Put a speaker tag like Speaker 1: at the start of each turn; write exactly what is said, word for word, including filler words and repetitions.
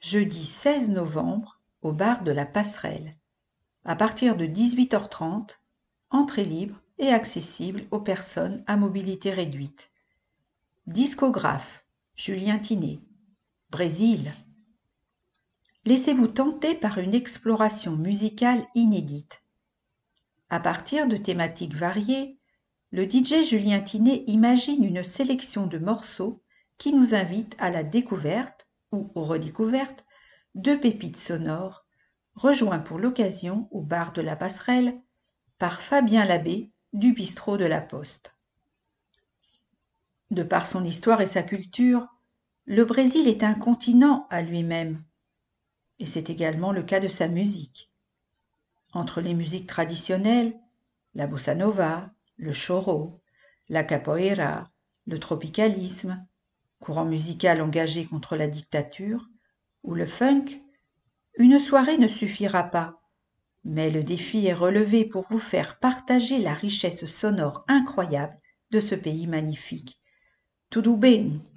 Speaker 1: jeudi seize novembre, au bar de la Passerelle. À partir de dix-huit heures trente, entrée libre et accessible aux personnes à mobilité réduite. Discographe, Julien Tiné. Brésil. Laissez-vous tenter par une exploration musicale inédite. À partir de thématiques variées, le D J Julien Tiné imagine une sélection de morceaux qui nous invite à la découverte, ou aux redécouvertes, de pépites sonores, rejoints pour l'occasion au bar de la Passerelle par Fabien Labbé du bistrot de la Poste. De par son histoire et sa culture, le Brésil est un continent à lui-même, et c'est également le cas de sa musique. Entre les musiques traditionnelles, la bossa nova, le choro, la capoeira, le tropicalisme, courant musical engagé contre la dictature, ou le funk, une soirée ne suffira pas, mais le défi est relevé pour vous faire partager la richesse sonore incroyable de ce pays magnifique. Tudo bem,